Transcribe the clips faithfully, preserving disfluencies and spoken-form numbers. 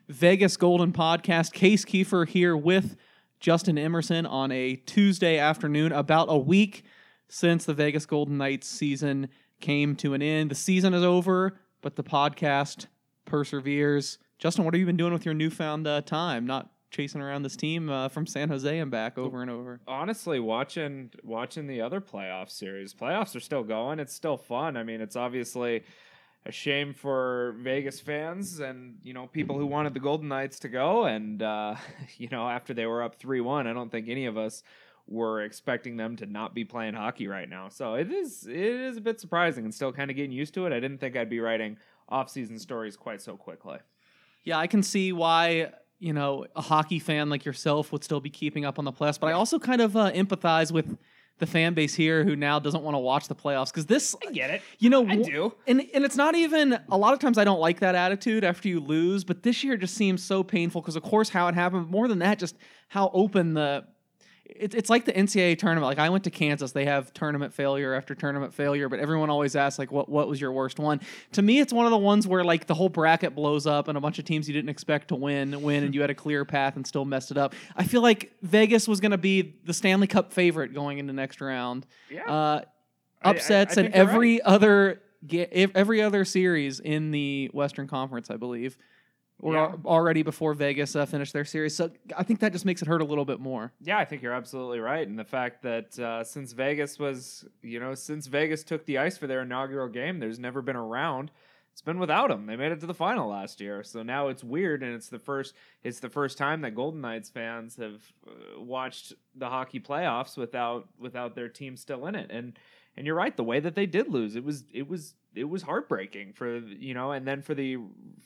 Vegas Golden podcast. Case Kiefer here with Justin Emerson on a Tuesday afternoon, about a week since the Vegas Golden Knights season came to an end. The season is over, but the podcast perseveres. Justin, what have you been doing with your newfound uh, time? Not chasing around this team uh, from San Jose and back over and over. Honestly, watching watching the other playoff series. Playoffs are still going. It's still fun. I mean, it's obviously a shame for Vegas fans and, you know, people who wanted the Golden Knights to go. And, uh, you know, after they were up three one, I don't think any of us were expecting them to not be playing hockey right now. So it is it is a bit surprising and still kind of getting used to it. I didn't think I'd be writing off-season stories quite so quickly. Yeah, I can see why, you know, a hockey fan like yourself would still be keeping up on the playoffs, but I also kind of uh, empathize with the fan base here who now doesn't want to watch the playoffs, because this, I get it. You know, I do. And, and it's not even, a lot of times I don't like that attitude after you lose, but this year just seems so painful because, of course, how it happened. More than that, just how open the, It's it's like the N C double A tournament. Like, I went to Kansas. They have tournament failure after tournament failure, but everyone always asks, like, what, what was your worst one? To me, it's one of the ones where, like, the whole bracket blows up and a bunch of teams you didn't expect to win, win, and you had a clear path and still messed it up. I feel like Vegas was going to be the Stanley Cup favorite going into next round. Yeah. Uh, upsets I, I, I and every right. other every other series in the Western Conference, I believe, Or yeah. already before Vegas uh, finished their series. So I think that just makes it hurt a little bit more. Yeah, I think you're absolutely right. And the fact that uh, since Vegas was, you know, since Vegas took the ice for their inaugural game, there's never been a round. It's been without them. They made it to the final last year. So now it's weird, and it's the first it's the first time that Golden Knights fans have uh, watched the hockey playoffs without without their team still in it. And and you're right, the way that they did lose, it was it was it was heartbreaking for, you know, and then for the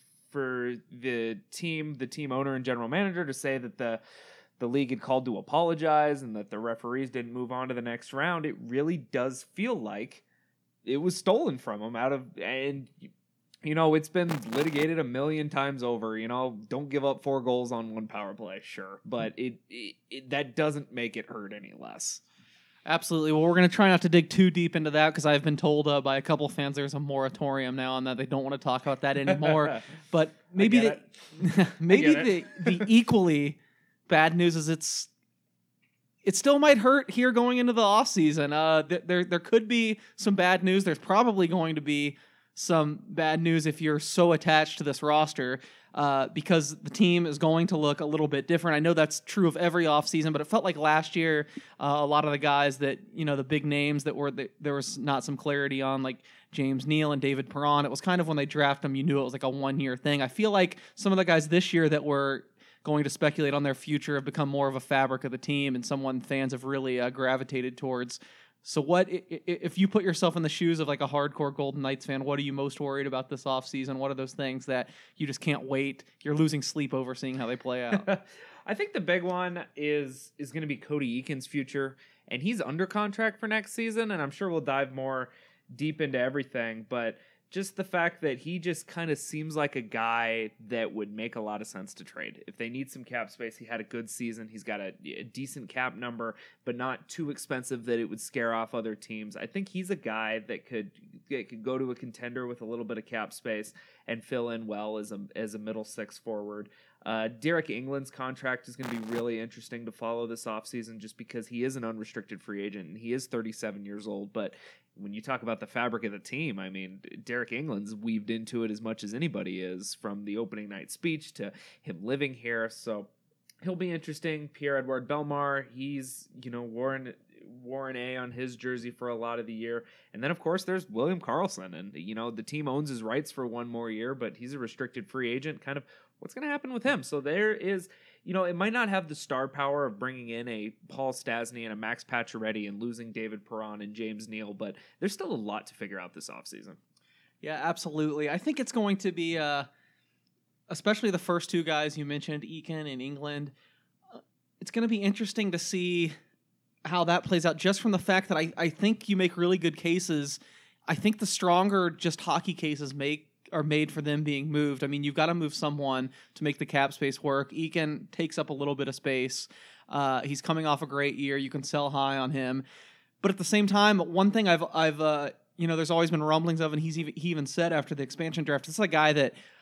for the team, the team owner and general manager to say that the the league had called to apologize and that the referees didn't move on to the next round. It really does feel like it was stolen from them out of, and you know, it's been litigated a million times over. You know, don't give up four goals on one power play, sure, but it, it, it that doesn't make it hurt any less. Absolutely. Well, we're going to try not to dig too deep into that, because I've been told uh, by a couple of fans there's a moratorium now on that. They don't want to talk about that anymore. But maybe the, maybe the, the equally bad news is it's it still might hurt here going into the offseason. Uh, th- there there could be some bad news. There's probably going to be some bad news if you're so attached to this roster. Uh, because the team is going to look a little bit different. I know that's true of every offseason, but it felt like last year, uh, a lot of the guys that, you know, the big names that were, the, there was not some clarity on, like James Neal and David Perron. It was kind of when they drafted them, you knew it was like a one-year thing. I feel like some of the guys this year that were going to speculate on their future have become more of a fabric of the team, and someone fans have really uh, gravitated towards. So what, if you put yourself in the shoes of like a hardcore Golden Knights fan, what are you most worried about this offseason? What are those things that you just can't wait? You're losing sleep over seeing how they play out. I think the big one is is going to be Cody Eakin's future, and he's under contract for next season, and I'm sure we'll dive more deep into everything, but just the fact that he just kind of seems like a guy that would make a lot of sense to trade. If they need some cap space, he had a good season. He's got a, a decent cap number, but not too expensive that it would scare off other teams. I think he's a guy that could that could go to a contender with a little bit of cap space and fill in well as a as a middle six forward. Uh, Derek England's contract is going to be really interesting to follow this offseason, just because he is an unrestricted free agent and he is thirty-seven years old. But when you talk about the fabric of the team, I mean, Derek England's weaved into it as much as anybody is, from the opening night speech to him living here. So he'll be interesting. Pierre-Edouard Bellemare, he's, you know, Warren Warren A on his jersey for a lot of the year. And then, of course, there's William Karlsson. And, you know, the team owns his rights for one more year, but he's a restricted free agent. Kind of what's going to happen with him? So there is, you know, it might not have the star power of bringing in a Paul Stastny and a Max Pacioretty and losing David Perron and James Neal, but there's still a lot to figure out this offseason. Yeah, absolutely. I think it's going to be, uh, especially the first two guys you mentioned, Eakin and England, uh, it's going to be interesting to see how that plays out, just from the fact that I, I think you make really good cases. I think the stronger just hockey cases make are made for them being moved. I mean, you've got to move someone to make the cap space work. Eakin takes up a little bit of space. Uh, he's coming off a great year. You can sell high on him. But at the same time, one thing I've, I've uh, you know, there's always been rumblings of, and he's even, he even said after the expansion draft, this is a guy that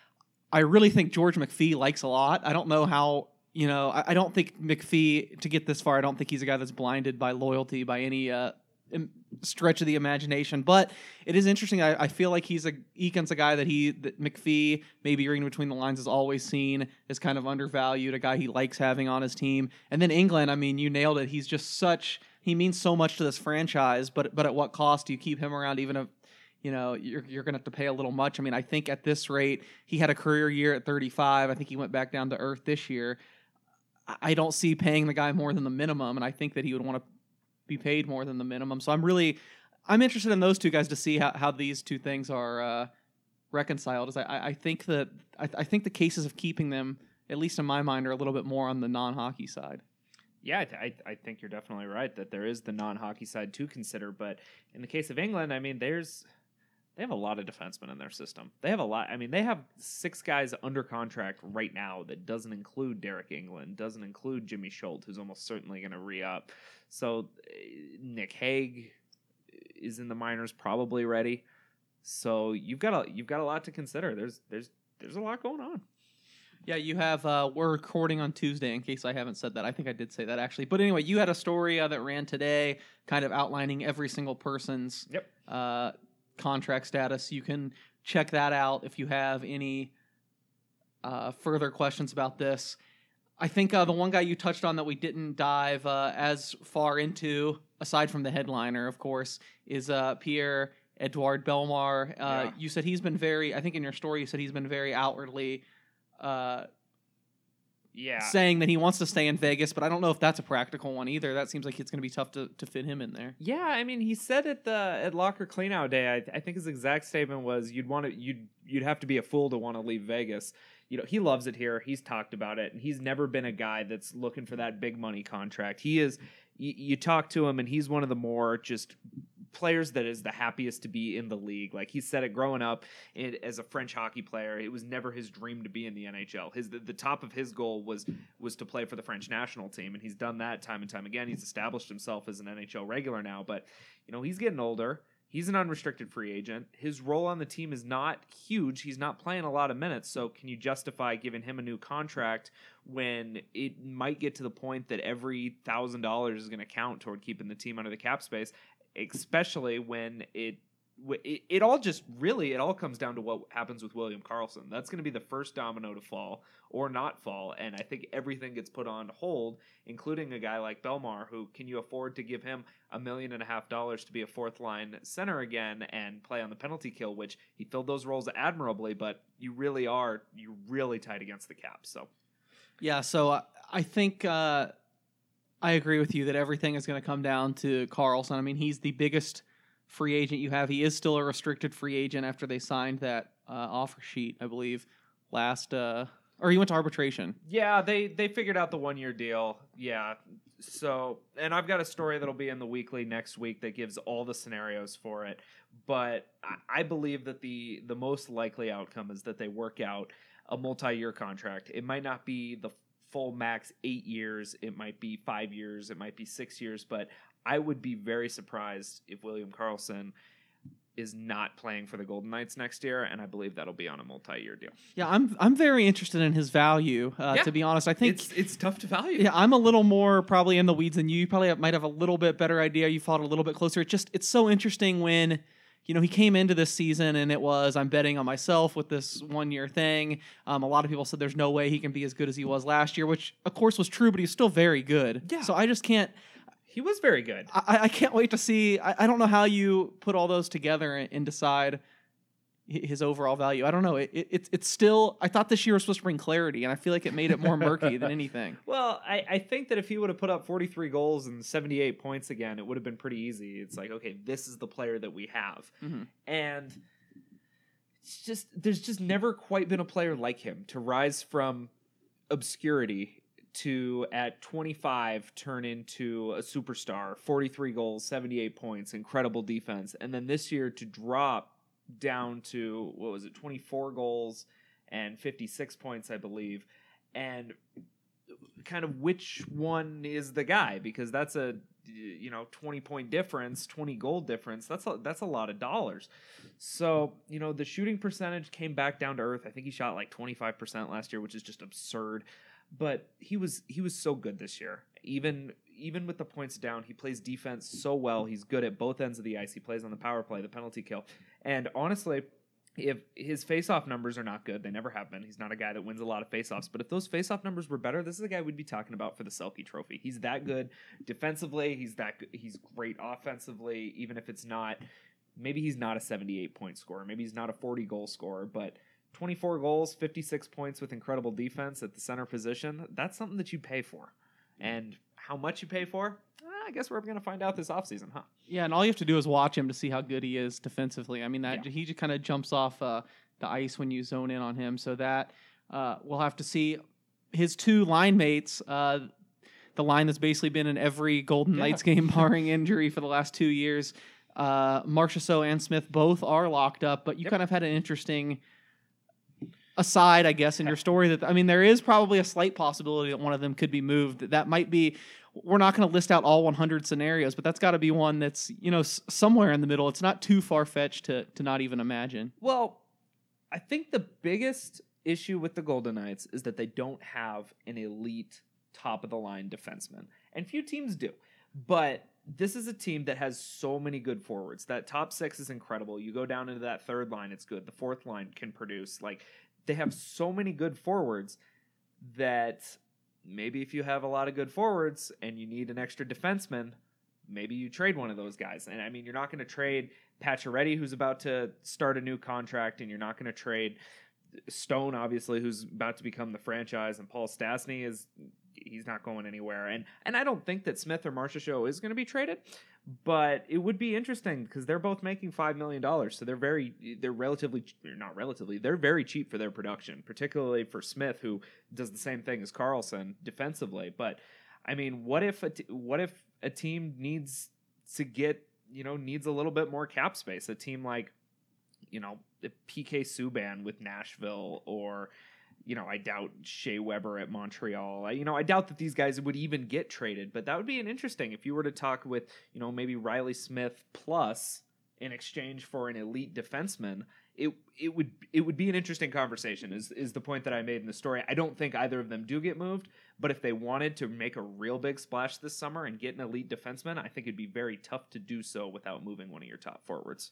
I really think George McPhee likes a lot. I don't know how, you know, I, I don't think McPhee, to get this far, I don't think he's a guy that's blinded by loyalty by any uh, im- stretch of the imagination. But it is interesting. I, I feel like he's a, Eakin's a guy that he, that McPhee, maybe reading between the lines, has always seen as kind of undervalued, a guy he likes having on his team. And then England, I mean, you nailed it. He's just such, he means so much to this franchise, but but at what cost do you keep him around, even if, you know, you're you're going to have to pay a little much. I mean, I think at this rate, he had a career year at thirty-five. I think he went back down to earth this year. I don't see paying the guy more than the minimum, and I think that he would want to be paid more than the minimum. So I'm really, I'm interested in those two guys to see how, how these two things are uh, reconciled. As I, I think that I, I think the cases of keeping them, at least in my mind, are a little bit more on the non-hockey side. Yeah, I, th- I think you're definitely right that there is the non-hockey side to consider. But in the case of England, I mean, there's they have a lot of defensemen in their system. They have a lot. I mean, they have six guys under contract right now that doesn't include Derek England, doesn't include Jimmy Schultz, who's almost certainly going to re-up. So uh, Nick Hague is in the minors, probably ready. So you've got a you've got a lot to consider. There's there's there's a lot going on. Yeah, you have, uh, we're recording on Tuesday, in case I haven't said that. I think I did say that, actually. But anyway, you had a story uh, that ran today, kind of outlining every single person's Yep. uh, contract status. You can check that out if you have any uh, further questions about this. I think uh, the one guy you touched on that we didn't dive uh, as far into, aside from the headliner, of course, is uh, Pierre-Edouard Bellemare. Uh, Yeah. You said he's been very, I think in your story you said he's been very outwardly Uh, yeah. saying that he wants to stay in Vegas, but I don't know if that's a practical one either. That seems like it's going to be tough to, to fit him in there. Yeah, I mean, he said at the at Locker Cleanout Day, I, I think his exact statement was, "You'd want to, you'd you'd have to be a fool to want to leave Vegas." You know, he loves it here. He's talked about it, and he's never been a guy that's looking for that big money contract. He is. You, you talk to him, and he's one of the more just players that is the happiest to be in the league. Like he said it growing up it, as a French hockey player, it was never his dream to be in the N H L. His the, the top of his goal was was to play for the French national team, and he's done that time and time again. He's established himself as an N H L regular now, but you know, he's getting older. He's an unrestricted free agent. His role on the team is not huge. He's not playing a lot of minutes. So can you justify giving him a new contract when it might get to the point that every one thousand dollars is going to count toward keeping the team under the cap space, especially when it, it it all just really, it all comes down to what happens with William Karlsson. That's going to be the first domino to fall or not fall. And I think everything gets put on hold, including a guy like Bellemare, who can you afford to give him a million and a half dollars to be a fourth line center again and play on the penalty kill, which he filled those roles admirably, but you really are, you're really tight against the cap. So, yeah, so I, I think uh, I agree with you that everything is going to come down to Karlsson. I mean, he's the biggest free agent you have. He is still a restricted free agent after they signed that uh, offer sheet, I believe, last, uh, or he went to arbitration. Yeah, they, they figured out the one-year deal. Yeah. So, and I've got a story that'll be in the weekly next week that gives all the scenarios for it. But I, I believe that the, the most likely outcome is that they work out a multi-year contract. It might not be the full max eight years. It might be five years. It might be six years. But I would be very surprised if William Karlsson is not playing for the Golden Knights next year, and I believe that'll be on a multi-year deal. Yeah, I'm I'm very interested in his value. Uh, yeah. To be honest, I think it's it's tough to value. Yeah, I'm a little more probably in the weeds than you. You probably have, might have a little bit better idea. You followed a little bit closer. It just it's so interesting when, you know, he came into this season and it was, I'm betting on myself with this one year thing. Um, a lot of people said there's no way he can be as good as he was last year, which of course was true, but he's still very good. Yeah. So I just can't. He was very good. I, I can't wait to see. I, I don't know how you put all those together and, and decide his overall value. I don't know. It, it it's still. I thought this year was supposed to bring clarity, and I feel like it made it more murky than anything. Well, I, I think that if he would have put up forty-three goals and seventy-eight points again, it would have been pretty easy. It's like, okay, this is the player that we have, Mm-hmm. and it's just there's just never quite been a player like him to rise from obscurity to at twenty-five turn into a superstar, forty-three goals, seventy-eight points, incredible defense, and then this year to drop down to, what was it, twenty-four goals and fifty-six points, I believe, and kind of which one is the guy, because that's a, you know, twenty point difference, twenty goal difference. That's a, that's a lot of dollars. So, you know, the shooting percentage came back down to earth. I think he shot like twenty-five percent last year, which is just absurd. But he was he was so good this year. Even even with the points down, he plays defense so well. He's good at both ends of the ice. He plays on the power play, the penalty kill. And honestly, if his face-off numbers are not good, they never have been. He's not a guy that wins a lot of face-offs. But if those face-off numbers were better, this is a guy we'd be talking about for the Selke Trophy. He's that good defensively. He's that good. He's great offensively, even if it's not. Maybe he's not a seventy-eight point scorer. Maybe he's not a forty goal scorer, but twenty-four goals, fifty-six points with incredible defense at the center position, that's something that you pay for. And how much you pay for, I guess we're going to find out this offseason, huh? Yeah, and all you have to do is watch him to see how good he is defensively. I mean, that Yeah. he just kind of jumps off uh, the ice when you zone in on him. So that uh, we'll have to see. His two line mates, uh, the line that's basically been in every Golden Yeah. Knights game barring injury for the last two years, uh, Marchessault and Smith both are locked up, but you Yep. kind of had an interesting aside, I guess, in your story that, I mean, there is probably a slight possibility that one of them could be moved. That might be, we're not going to list out all one hundred scenarios, but that's got to be one that's, you know, s- somewhere in the middle. It's not too far-fetched to to not even imagine. Well, I think the biggest issue with the Golden Knights is that they don't have an elite top-of-the-line defenseman. And few teams do. But this is a team that has so many good forwards. That top six is incredible. You go down into that third line, it's good. The fourth line can produce. Like, they have so many good forwards that maybe if you have a lot of good forwards and you need an extra defenseman, maybe you trade one of those guys. And I mean, you're not going to trade Pacioretty, who's about to start a new contract, and you're not going to trade Stone, obviously, who's about to become the franchise, and Paul Stastny is he's not going anywhere. And and I don't think that Smith or Marchessault is going to be traded, but it would be interesting because they're both making five million dollars, so they're very they're relatively not relatively they're very cheap for their production, particularly for Smith, who does the same thing as Carlson defensively. But I mean, what if a t- what if a team needs to get you know needs a little bit more cap space? A team like you know P K Subban with Nashville, or you know, I doubt Shea Weber at Montreal. I, you know, I doubt that these guys would even get traded, but that would be an interesting if you were to talk with, you know, maybe Riley Smith plus in exchange for an elite defenseman. It it would it would be an interesting conversation. Is is the point that I made in the story? I don't think either of them do get moved, but if they wanted to make a real big splash this summer and get an elite defenseman, I think it'd be very tough to do so without moving one of your top forwards.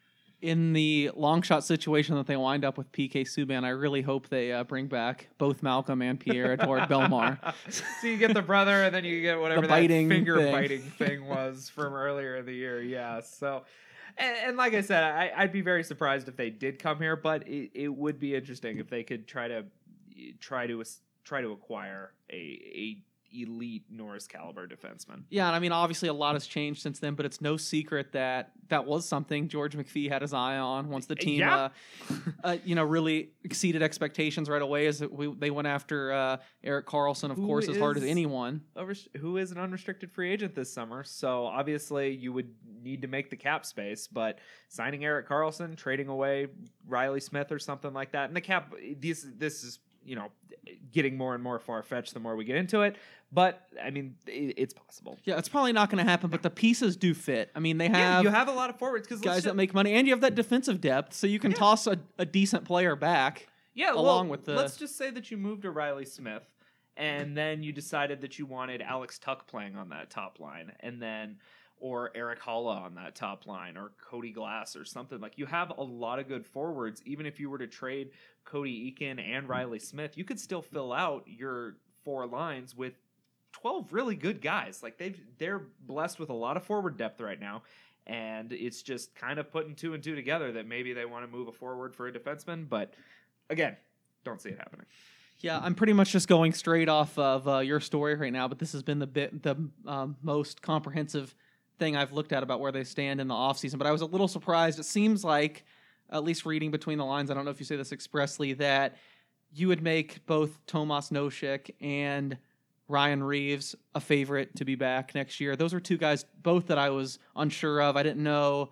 In the long shot situation that they wind up with P K Subban, I really hope they uh, bring back both Malcolm and Pierre-Edouard Bellemare. So you get the brother, and then you get whatever The that biting finger thing. biting thing was from earlier in the year. Yeah. So, and, and like I said, I, I'd be very surprised if they did come here, but it, it would be interesting if they could try to try to try to acquire a a elite Norris caliber defenseman. Yeah, and I mean, obviously a lot has changed since then, but it's no secret that that was something George McPhee had his eye on once the team, Yeah. uh, uh, you know, really exceeded expectations right away as we, they went after uh, Erik Karlsson, of Who course, as hard as is- anyone. Who is an unrestricted free agent this summer. So obviously you would need to make the cap space, but signing Erik Karlsson, trading away Riley Smith or something like that. And the cap, this, this is, you know, getting more and more far-fetched the more we get into it. But, I mean, it, it's possible. Yeah, it's probably not going to happen, but the pieces do fit. I mean, they Yeah, have you have a lot of forwards. Cause guys let's that ju- make money, and you have that defensive depth, so you can Yeah. toss a, a decent player back. Yeah, along well, with the- let's just say that you moved to Riley Smith, and then you decided that you wanted Alex Tuck playing on that top line, and then or Eric Holla on that top line, or Cody Glass or something. Like, you have a lot of good forwards. Even if you were to trade Cody Eakin and Riley Smith, you could still fill out your four lines with twelve really good guys. Like, they've they're blessed with a lot of forward depth right now. And it's just kind of putting two and two together that maybe they want to move a forward for a defenseman. But again, don't see it happening. Yeah, I'm pretty much just going straight off of uh, your story right now, but this has been the bit the um, most comprehensive thing I've looked at about where they stand in the offseason. But I was a little surprised. It seems like, at least reading between the lines, I don't know if you say this expressly, that you would make both Tomas Nosek and Ryan Reeves a favorite to be back next year. Those are two guys, both that I was unsure of. I didn't know.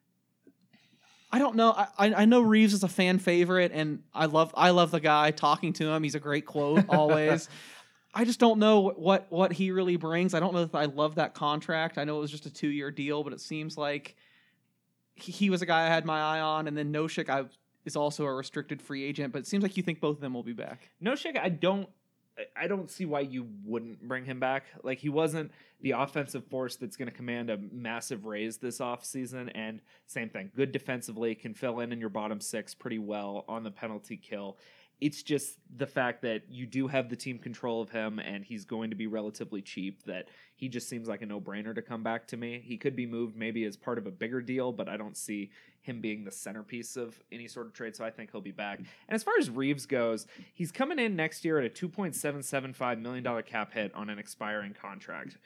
I don't know. I, I know Reeves is a fan favorite, and I love I love the guy. Talking to him, he's a great quote always. I just don't know what what he really brings. I don't know if I love that contract. I know it was just a two year deal, but it seems like he, he was a guy I had my eye on, and then Noshik I is also a restricted free agent. But it seems like you think both of them will be back. Noshik, I don't. I don't see why you wouldn't bring him back. Like, he wasn't the offensive force that's going to command a massive raise this offseason. And same thing, good defensively, can fill in in your bottom six pretty well on the penalty kill. It's just the fact that you do have the team control of him and he's going to be relatively cheap, that he just seems like a no-brainer to come back to me. He could be moved maybe as part of a bigger deal, but I don't see him being the centerpiece of any sort of trade, so I think he'll be back. And as far as Reeves goes, he's coming in next year at a two point seven seven five million dollars cap hit on an expiring contract.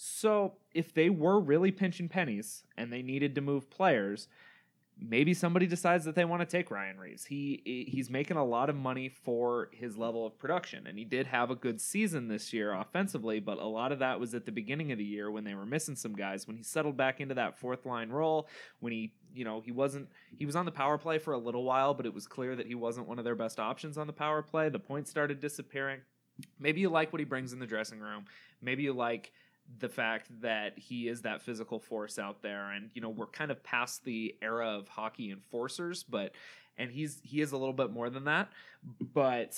So if they were really pinching pennies and they needed to move players, maybe somebody decides that they want to take Ryan Reeves. He he's making a lot of money for his level of production, and he did have a good season this year offensively, but a lot of that was at the beginning of the year when they were missing some guys. When he settled back into that fourth line role, when he, you know, he wasn't he was on the power play for a little while, but it was clear that he wasn't one of their best options on the power play. The points started disappearing. Maybe you like what he brings in the dressing room. Maybe you like the fact that he is that physical force out there, and you know, we're kind of past the era of hockey enforcers, but and he's he is a little bit more than that, but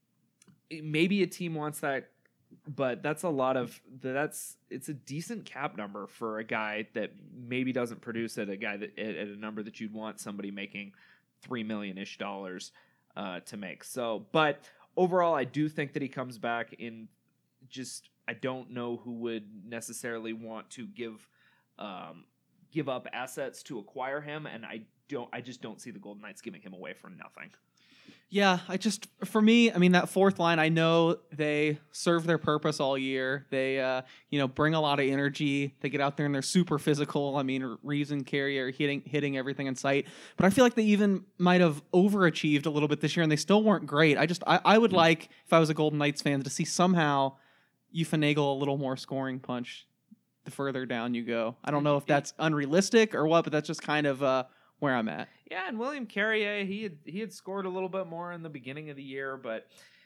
maybe a team wants that, but that's a lot of that's it's a decent cap number for a guy that maybe doesn't produce at a guy that at, at a number that you'd want somebody making three million ish dollars uh to make. So but overall, I do think that he comes back in. Just I don't know who would necessarily want to give um, give up assets to acquire him, and I don't. I just don't see the Golden Knights giving him away for nothing. Yeah, I just for me, I mean that fourth line. I know they serve their purpose all year. They, uh, you know, bring a lot of energy. They get out there and they're super physical. I mean, Reeves and Carey are hitting hitting everything in sight. But I feel like they even might have overachieved a little bit this year, and they still weren't great. I just I, I would like, if I was a Golden Knights fan, to see somehow you finagle a little more scoring punch the further down you go. I don't know if that's unrealistic or what, but that's just kind of uh, where I'm at. Yeah, and William Carrier, he had he had scored a little bit more in the beginning of the year, but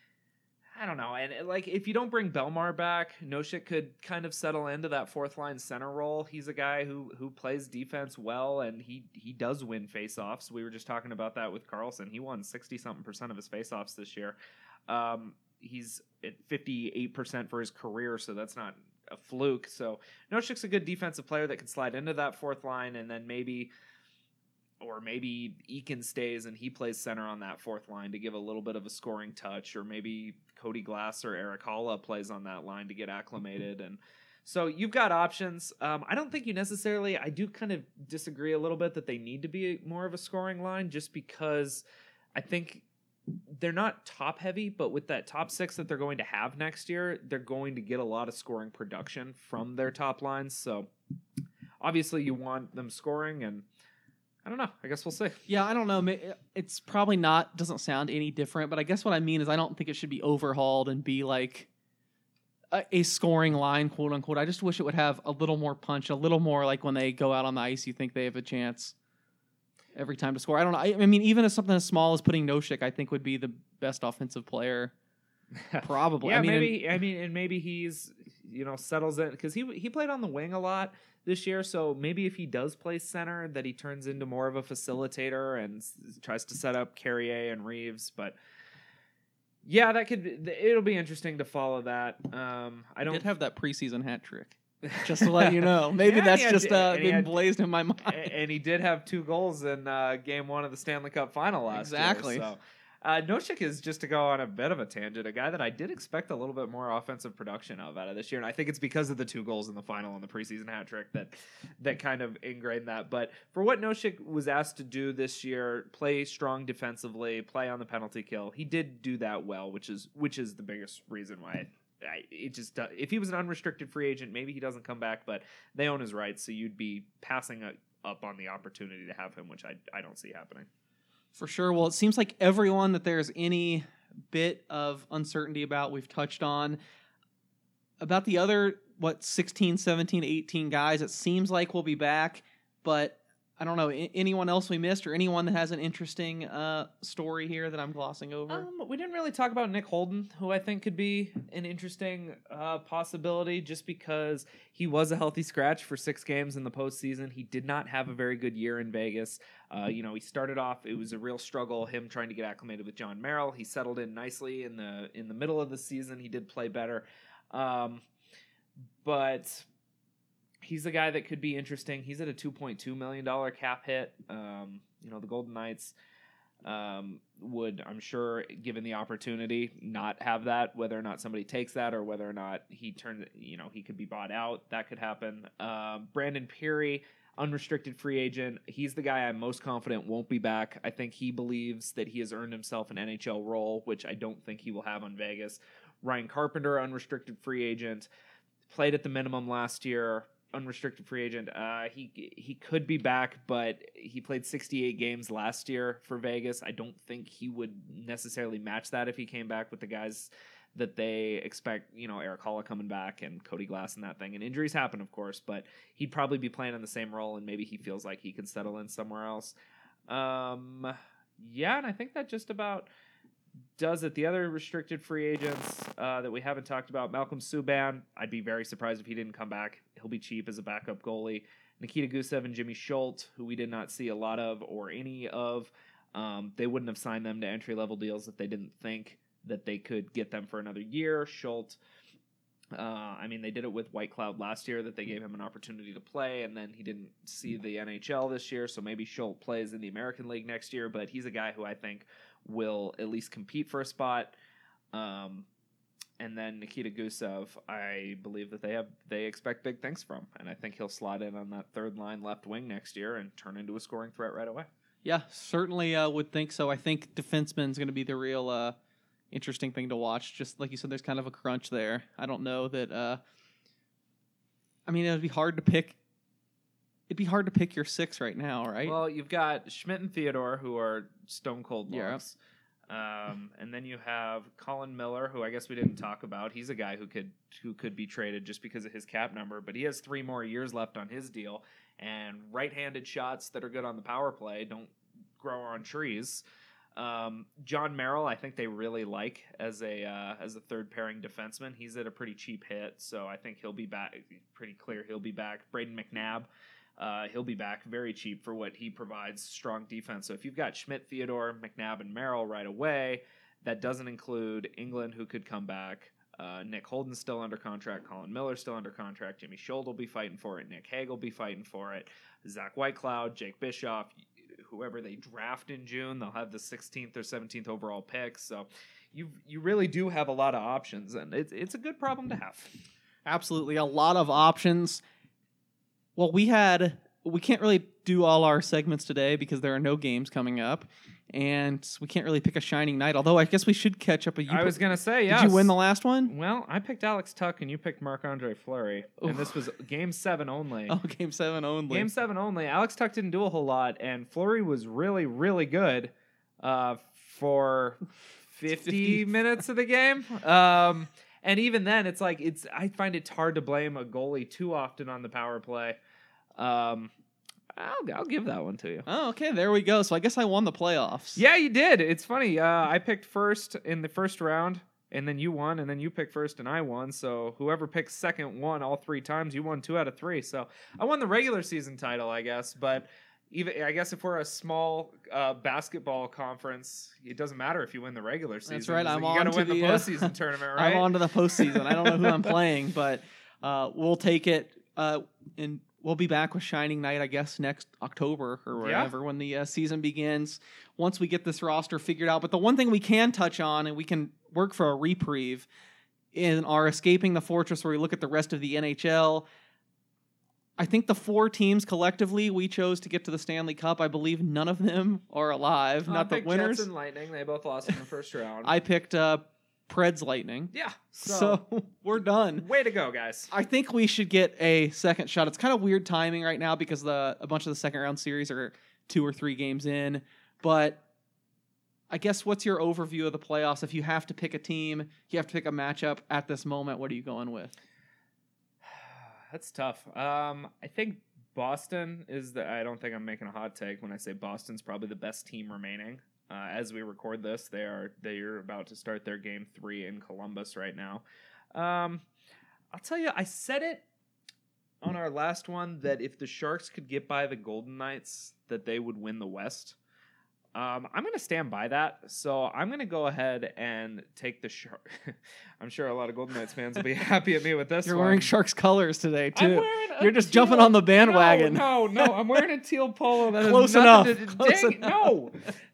I don't know. And like, if you don't bring Belmar back, Noshik could kind of settle into that fourth line center role. He's a guy who who plays defense well, and he he does win faceoffs. We were just talking about that with Carlson. He won sixty something percent of his faceoffs this year. Um, he's at fifty-eight percent for his career, so that's not a fluke. So Noshik's a good defensive player that can slide into that fourth line, and then maybe, or maybe Eakin stays and he plays center on that fourth line to give a little bit of a scoring touch, or maybe Cody Glass or Eric Halla plays on that line to get acclimated. And so you've got options. Um, I don't think you necessarily, I do kind of disagree a little bit that they need to be more of a scoring line, just because I think they're not top heavy, but with that top six that they're going to have next year, they're going to get a lot of scoring production from their top lines. So obviously you want them scoring, and I don't know. I guess we'll see. Yeah, I don't know. It's probably not, doesn't sound any different, but I guess what I mean is I don't think it should be overhauled and be like a, a scoring line, quote unquote. I just wish it would have a little more punch, a little more like when they go out on the ice, you think they have a chance every time to score. I don't know. I, I mean, even if something as small as putting Noshik, I think would be the best offensive player. Probably. yeah, I mean, maybe. And, I mean, and maybe he's, you know, settles in, because he he played on the wing a lot this year. So maybe if he does play center, that he turns into more of a facilitator and s- tries to set up Carrier and Reeves. But yeah, that could. It'll be interesting to follow that. Um, I don't did have that preseason hat trick. Just to let you know, maybe Yeah, that's had- just uh, and he been had- blazed in my mind. A- and he did have two goals in uh, game one of the Stanley Cup final last Exactly. year. So uh, Noshik is, just to go on a bit of a tangent, a guy that I did expect a little bit more offensive production of out of this year, and I think it's because of the two goals in the final and the preseason hat trick that that kind of ingrained that. But for what Noshik was asked to do this year, play strong defensively, play on the penalty kill, he did do that well, which is which is the biggest reason why. I, it just uh, if he was an unrestricted free agent, maybe he doesn't come back, but they own his rights, so you'd be passing a, up on the opportunity to have him, which I I don't see happening. For sure. Well, it seems like everyone that there's any bit of uncertainty about, we've touched on. About the other, what, sixteen, seventeen, eighteen guys, it seems like we'll be back, but I don't know, I- anyone else we missed or anyone that has an interesting uh, story here that I'm glossing over? Um, we didn't really talk about Nick Holden, who I think could be an interesting uh, possibility just because he was a healthy scratch for six games in the postseason. He did not have a very good year in Vegas. Uh, you know, he started off, it was a real struggle, him trying to get acclimated with John Merrill. He settled in nicely in the in the middle of the season. He did play better. Um, but he's a guy that could be interesting. He's at a two point two million dollars cap hit. Um, you know, the Golden Knights um, would, I'm sure, given the opportunity, not have that, whether or not somebody takes that or whether or not he turns, you know, he could be bought out. That could happen. Uh, Brandon Peary, unrestricted free agent. He's the guy I'm most confident won't be back. I think he believes that he has earned himself an N H L role, which I don't think he will have on Vegas. Ryan Carpenter, unrestricted free agent, played at the minimum last year. Unrestricted free agent. Uh, he he could be back, but he played sixty-eight games last year for Vegas. I don't think he would necessarily match that if he came back with the guys that they expect. You know, Eric Halla coming back and Cody Glass and that thing. And injuries happen, of course, but he'd probably be playing in the same role, and maybe he feels like he could settle in somewhere else. Um, yeah, and I think that just about does it. The other restricted free agents uh, that we haven't talked about, Malcolm Subban, I'd be very surprised if he didn't come back. He'll be cheap as a backup goalie. Nikita Gusev and Jimmy Schultz, who we did not see a lot of or any of, um, they wouldn't have signed them to entry-level deals if they didn't think that they could get them for another year. Schultz, uh, I mean, they did it with White Cloud last year, that they gave him an opportunity to play, and then he didn't see the N H L this year, so maybe Schultz plays in the American League next year, but he's a guy who I think will at least compete for a spot. Um, and then Nikita Gusev, I believe that they have they expect big things from, and I think he'll slot in on that third line left wing next year and turn into a scoring threat right away. Yeah, certainly uh, would think so. I think defenseman's going to be the real uh, interesting thing to watch. Just like you said, there's kind of a crunch there. I don't know that. Uh, I mean, it would be hard to pick. It'd be hard to pick your six right now, right? Well, you've got Schmidt and Theodore, who are stone cold Yeah. locks. Um, and then you have Colin Miller, who I guess we didn't talk about. He's a guy who could who could be traded just because of his cap number, but he has three more years left on his deal. And right-handed shots that are good on the power play don't grow on trees. Um, John Merrill, I think they really like as a uh, as a third pairing defenseman. He's at a pretty cheap hit, so I think he'll be back. Pretty clear he'll be back. Braden McNabb. Uh, he'll be back very cheap for what he provides, strong defense. So if you've got Schmidt, Theodore, McNabb, and Merrill right away, that doesn't include England, who could come back. Uh, Nick Holden's still under contract. Colin Miller's still under contract. Jimmy Schultz will be fighting for it. Nick Hague will be fighting for it. Zach Whitecloud, Jake Bischoff, whoever they draft in June, they'll have the sixteenth or seventeenth overall pick. So you you really do have a lot of options, and it's it's a good problem to have. Absolutely, a lot of options. Well, we had we can't really do all our segments today because there are no games coming up, and we can't really pick a shining night. Although I guess we should catch up. A, I was gonna say, yes. Did you win the last one? Well, I picked Alex Tuck and you picked Marc-Andre Fleury, and this was game seven only. Oh, game seven only. Game seven only. Alex Tuck didn't do a whole lot, and Fleury was really, really good uh, for fifty minutes of the game. Um, and even then, it's like it's. I find it hard to blame a goalie too often on the power play. Um, I'll I'll give that one to you. Oh, okay, there we go. So I guess I won the playoffs. Yeah, you did. It's funny. Uh, I picked first in the first round, and then you won, and then you picked first, and I won. So whoever picked second won all three times. You won two out of three. So I won the regular season title, I guess. But even I guess if we're a small uh, basketball conference, it doesn't matter if you win the regular season. That's right. I'm you on gotta to win the, the uh, postseason tournament, right? I'm on to the postseason. I don't know who I'm playing, but uh, we'll take it. Uh, and we'll be back with Shining Night, I guess, next October or wherever Yeah. when the uh, season begins. Once we get this roster figured out. But the one thing we can touch on, and we can work for a reprieve, in our Escaping the Fortress, where we look at the rest of the N H L. I think the four teams collectively we chose to get to the Stanley Cup, I believe none of them are alive. I Not the picked winners. Jets and Lightning. They both lost in the first round. I picked uh, Preds Lightning. yeah. So, So we're done. way to go, guys. I think we should get a second shot. It's kind of weird timing right now because the a bunch of the second round series are two or three games in. But I guess what's your overview of the playoffs? If you have to pick a team, you have to pick a matchup at this moment, what are you going with? That's tough. Um, I think Boston is the. I don't think I'm making a hot take when I say Boston's probably the best team remaining. Uh, as we record this, they are they are about to start their game three in Columbus right now. Um, I'll tell you, I said it on our last one that if the Sharks could get by the Golden Knights, that they would win the West. Um, I'm going to stand by that. So I'm going to go ahead and take the Sharks. I'm sure a lot of Golden Knights fans will be happy at me with this You're one. wearing Sharks colors today, too. You're just teal, jumping on the bandwagon. No, no, no. I'm wearing a teal polo. That Close is enough. To, Close dang, enough. No.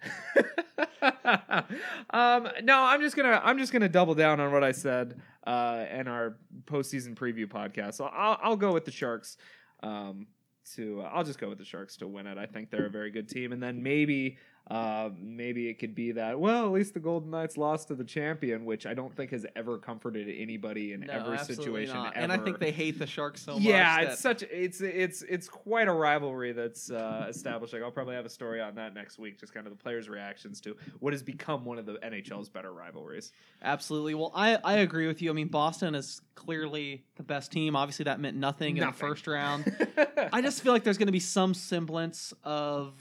um, no, I'm just gonna I'm just gonna double down on what I said uh, in our postseason preview podcast. So I'll I'll go with the Sharks. Um, to uh, I'll just go with the Sharks to win it. I think they're a very good team, and then maybe uh, maybe it could be that well, at least the Golden Knights lost to the champion, which I don't think has ever comforted anybody in No, every absolutely situation. not. Ever. And I think they hate the Sharks so much. Yeah, that- it's such it's it's it's quite a rivalry that's uh, establishing. I'll probably have a story on that next week, just kind of the players' reactions to what has become one of the N H L's better rivalries. Absolutely. Well, I, I agree with you. I mean, Boston is clearly the best team. Obviously, that meant nothing, in the Nothing. first round. I just feel like there's going to be some semblance of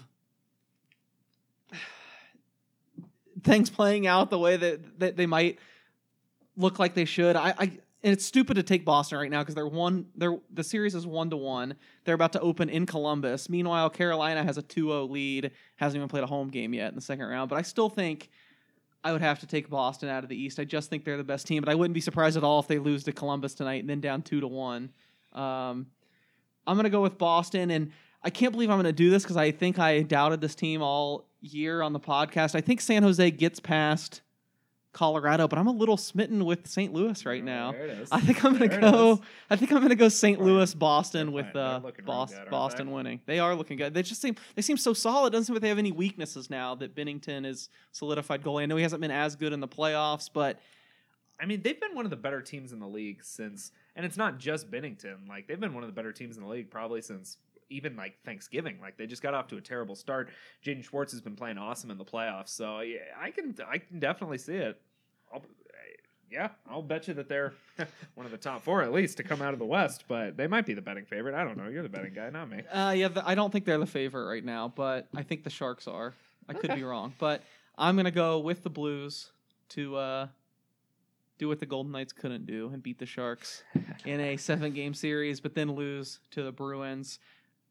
things playing out the way that, that they might look like they should. I, I and it's stupid to take Boston right now because they're one. They're the series is one to one. They're about to open in Columbus. Meanwhile, Carolina has a two oh lead. Hasn't even played a home game yet in the second round. But I still think I would have to take Boston out of the East. I just think they're the best team. But I wouldn't be surprised at all if they lose to Columbus tonight and then down two to one. Um, I'm gonna go with Boston, and I can't believe I'm gonna do this because I think I doubted this team all year on the podcast. I think San Jose gets past Colorado, but I'm a little smitten with Saint Louis right now. There it is. I think I'm gonna There it go. is. I think I'm gonna go Saint They're Louis, playing- Boston they're with playing- they're uh, looking really Bos- good, aren't Boston they? winning. They are looking good. They just seem they seem so solid. It doesn't seem like they have any weaknesses now that Binnington is solidified goalie. I know he hasn't been as good in the playoffs, but I mean, they've been one of the better teams in the league since, and it's not just Binnington. Like, they've been one of the better teams in the league probably since even like Thanksgiving. Like, they just got off to a terrible start. Jaden Schwartz has been playing awesome in the playoffs, so yeah, I can I can definitely see it. I'll, yeah, I'll bet you that they're one of the top four at least to come out of the West, but they might be the betting favorite. I don't know. You're the betting guy, not me. uh, yeah, the, I don't think they're the favorite right now. But I think the Sharks are. I could Okay. be wrong, but I'm gonna go with the Blues to uh, do what the Golden Knights couldn't do and beat the Sharks in a seven-game series, but then lose to the Bruins.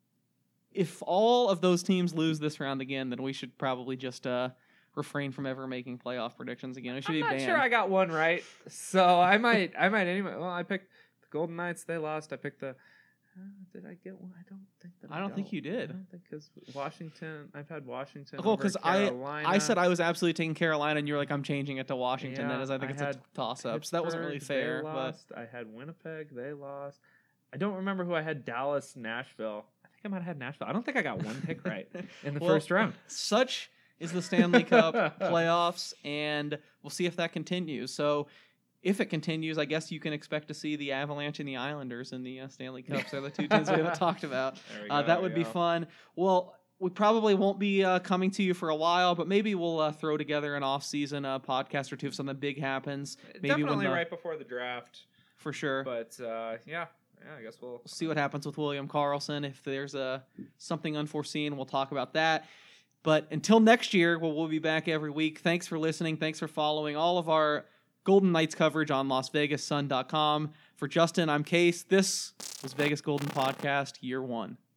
If all of those teams lose this round again, then we should probably just uh, refrain from ever making playoff predictions again. We should I'm be not banned. sure I got one right, so I might I might anyway. Well, I picked the Golden Knights. They lost. I picked the. Uh, did I get one? I don't think that. I don't think you did. I don't think because Washington. I've had Washington. Well, because because I I said I was absolutely taking Carolina, and you're like, I'm changing it to Washington. Yeah, then, as I think I it's a had toss up. So that wasn't really Pittsburgh, they fair. But lost. I had Winnipeg. They lost. I don't remember who I had. Dallas, Nashville. I think I might have had Nashville. I don't think I got one pick right in the Well, first round. such is the Stanley Cup playoffs, and we'll see if that continues. So, if it continues, I guess you can expect to see the Avalanche and the Islanders in the uh, Stanley Cups. They're the two teams we haven't talked about. There we Uh, go, that there would we be go. fun. Well, we probably won't be uh, coming to you for a while, but maybe we'll uh, throw together an off-season uh, podcast or two if something big happens. Maybe Definitely when the, right before the draft. for sure. But uh, yeah, yeah, I guess we'll We'll see what happens with William Karlsson. If there's a something unforeseen, we'll talk about that. But until next year, well, we'll be back every week. Thanks for listening. Thanks for following all of our Golden Knights coverage on Las Vegas Sun dot com. For Justin, I'm Case. This was Vegas Golden Podcast, Year One.